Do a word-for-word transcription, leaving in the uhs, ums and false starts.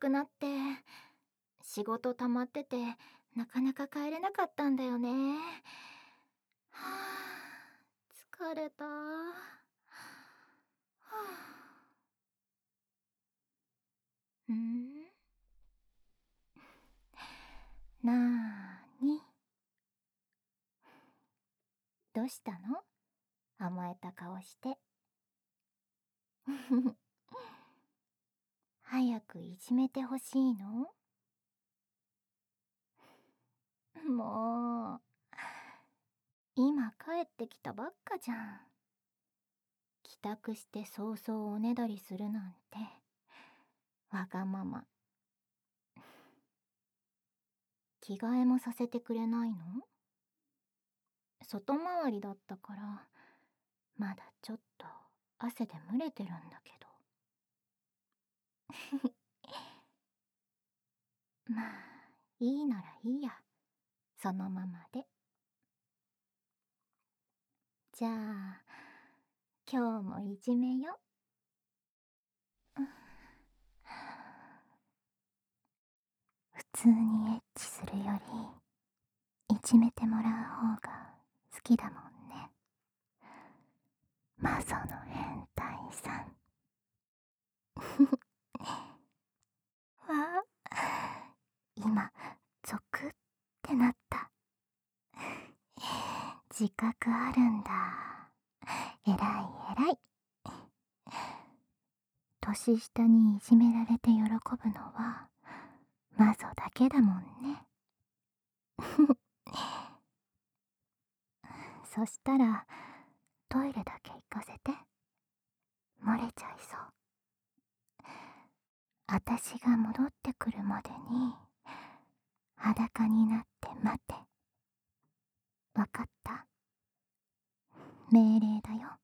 くなって、仕事溜まっててなかなか帰れなかったんだよね。はあ、疲れた。はあ、んなーに、どうしたの？甘えた顔して。早くいじめてほしいの？もう、今帰ってきたばっかじゃん。帰宅して早々おねだりするなんて、わがまま。着替えもさせてくれないの？外回りだったから、まだちょっと汗で蒸れてるんだけど。まあ、いいならいいや。そのままで。じゃあ、今日もいじめよ。普通にエッチするより、いじめてもらう方が好きだもんね。マゾの変態さん。わあ、今、ゾクってなった。自覚あるんだ。えらいえらい。年下にいじめられて喜ぶのは、マゾだけだもんね。そしたら、トイレだけ行かせて。漏れちゃいそう。あたしが戻ってくるまでに、裸になって待て。わかった？命令だよ。